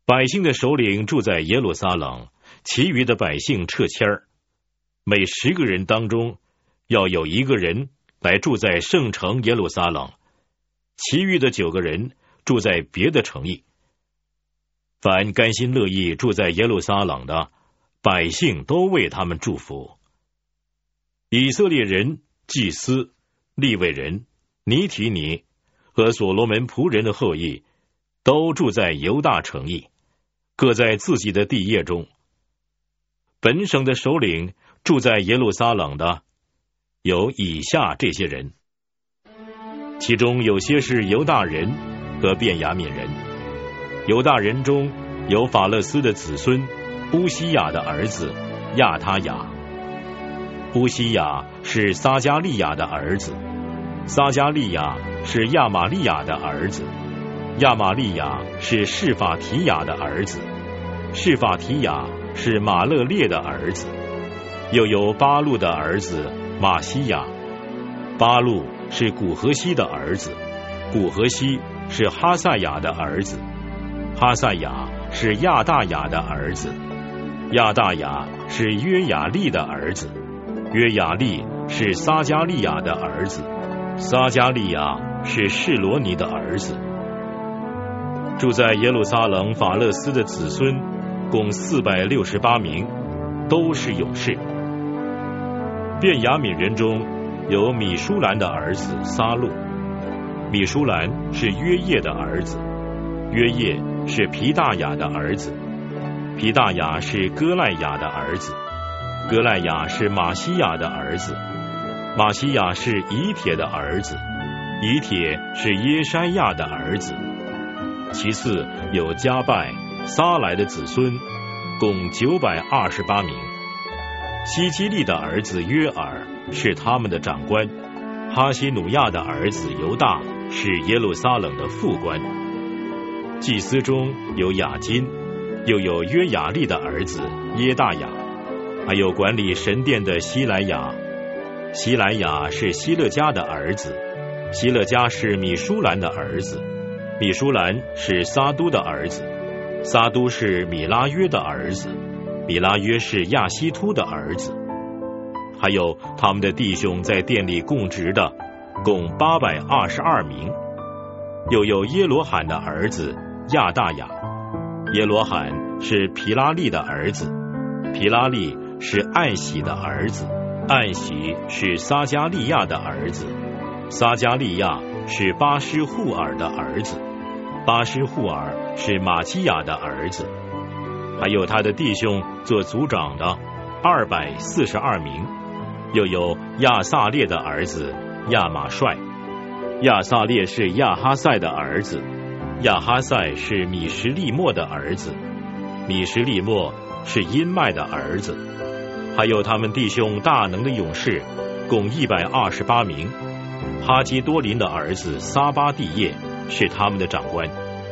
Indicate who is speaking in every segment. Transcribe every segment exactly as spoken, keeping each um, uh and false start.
Speaker 1: 百姓的首领住在耶路撒冷，其余的百姓撤迁儿。每十个人当中，要有一个人来住在圣城耶路撒冷，其余的九个人住在别的城邑。凡甘心乐意住在耶路撒冷的，百姓都为他们祝福。以色列人、祭司、利未人、尼提尼和所罗门仆人的后裔，都住在犹大城邑，各在自己的地业中。本省的首领住在耶路撒冷的，有以下这些人，其中有些是犹大人和便雅悯人。犹大人中有法勒斯的子孙乌西雅的儿子亚他雅。乌西雅是撒迦利亚的儿子，撒迦利亚是亚玛利亚的儿子，亚玛利亚是示法提雅的儿子，示法提雅是马勒列的儿子。又有巴路的儿子马西亚，巴路是古何西的儿子，古何西是哈赛亚的儿子，哈赛亚是亚大雅的儿子，亚大雅是约雅利的儿子，约雅利是撒迦利亚的儿子，撒迦利亚是示罗尼的儿子。住在耶路撒冷法勒斯的子孙共四百六十八名，都是勇士。便雅悯人中有米舒兰的儿子撒路，米舒兰是约叶的儿子，约叶是皮大雅的儿子，皮大雅是哥赖雅的儿子，哥赖雅是马西亚的儿子，马西亚是以铁的儿子，以铁是耶筛亚的儿子。其次有加拜、撒来的子孙，共九百二十八名。希基利的儿子约尔是他们的长官，哈西努亚的儿子犹大是耶路撒冷的副官。祭司中有雅金，又有约雅利的儿子耶大雅，还有管理神殿的希莱雅。希莱雅是希勒家的儿子，希勒家是米舒兰的儿子，米舒兰是撒都的儿子，撒都是米拉约的儿子，米拉约是亚希突的儿子。还有他们的弟兄在殿里供职的，共八百二十二名。又有耶罗罕的儿子亚大雅，耶罗罕是皮拉利的儿子，皮拉利是暗喜的儿子，暗喜是撒迦利亚的儿子，撒迦利亚是巴施户尔的儿子，巴施户尔是马基亚的儿子。还有他的弟兄做族长的二百四十二名。又有亚撒列的儿子亚马帅，亚撒列是亚哈赛的儿子，亚哈赛是米什利莫的儿子，米什利莫是因麦的儿子。还有他们弟兄大能的勇士，共一百二十八名。哈基多林的儿子撒巴蒂叶是他们的长官。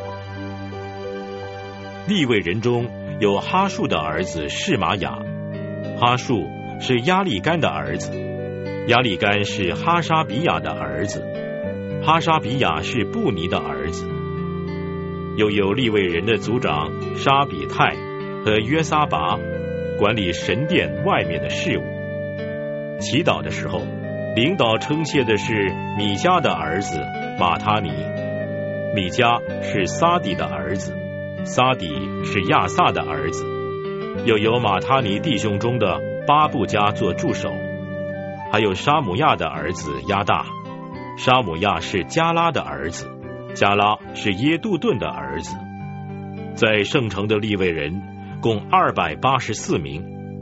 Speaker 1: 利未人中有哈树的儿子示玛雅，哈树是亚利干的儿子，亚利干是哈沙比亚的儿子，哈沙比亚是布尼的儿子。又有利未人的族长沙比泰和约撒拔，管理神殿外面的事务。祈祷的时候，领导称谢的是米迦的儿子马他尼，米迦是撒底的儿子，撒底是亚萨的儿子。又有马他尼弟兄中的巴布家做助手，还有沙姆亚的儿子亚大，沙姆亚是加拉的儿子，加拉是耶杜顿的儿子。在圣城的利未人共二百八十四名。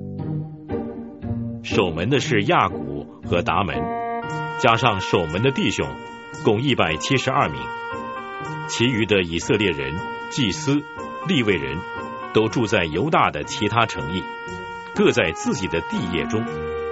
Speaker 1: 守门的是亚古和达门，加上守门的弟兄，共一百七十二名。其余的以色列人、祭司、利未人都住在犹大的其他城邑，各在自己的地业中。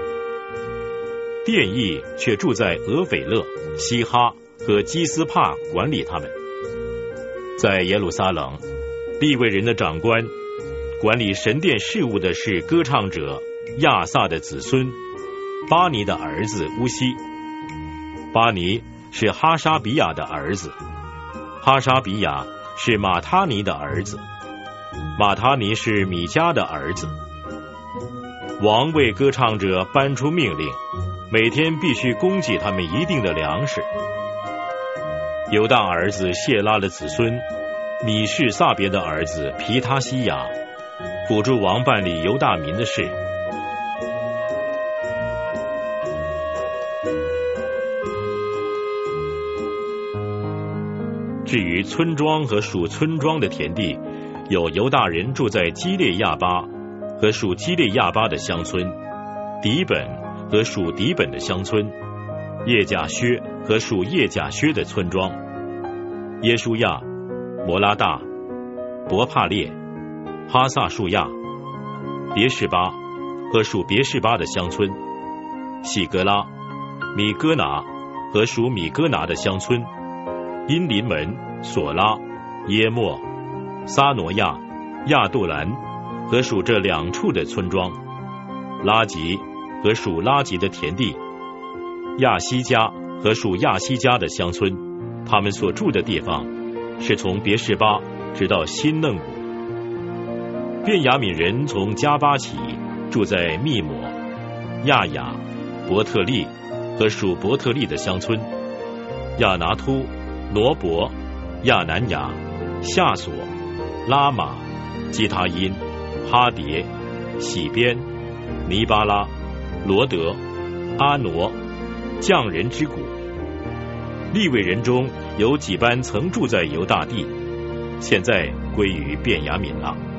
Speaker 1: 殿役却住在俄斐勒、西哈和基斯帕，管理他们。在耶路撒冷，利未人的长官管理神殿事务的是歌唱者亚萨的子孙巴尼的儿子乌西，巴尼是哈沙比亚的儿子，哈沙比亚是马他尼的儿子， 马他尼是米迦的儿子。王为歌唱者颁出命令，每天必须供给他们一定的粮食。犹大儿子谢拉的子孙米士撒别的儿子皮他西亚辅助王办理犹大民的事。至于村庄和属村庄的田地，有犹大人住在基列亚巴和属基列亚巴的乡村，底本和属底本的乡村，叶甲薛和属叶甲薛的村庄，耶书亚、摩拉大、伯帕列、哈萨树亚、别是巴和属别是巴的乡村，喜格拉、米哥拿和属米哥拿的乡村，因临门、索拉、耶莫、撒挪亚、亚杜兰和属这两处的村庄，拉吉和属拉吉的田地，亚西加和属亚西加的乡村，他们所住的地方是从别是巴直到新嫩谷。便雅悯人从加巴起，住在密抹、亚雅、伯特利和属伯特利的乡村，亚拿突、挪伯、亚南雅、夏索、拉玛、基他因、哈迭、喜边、尼巴拉、罗德、阿挪、匠人之谷。利未人中有几班曾住在犹大地，现在归于便雅悯了。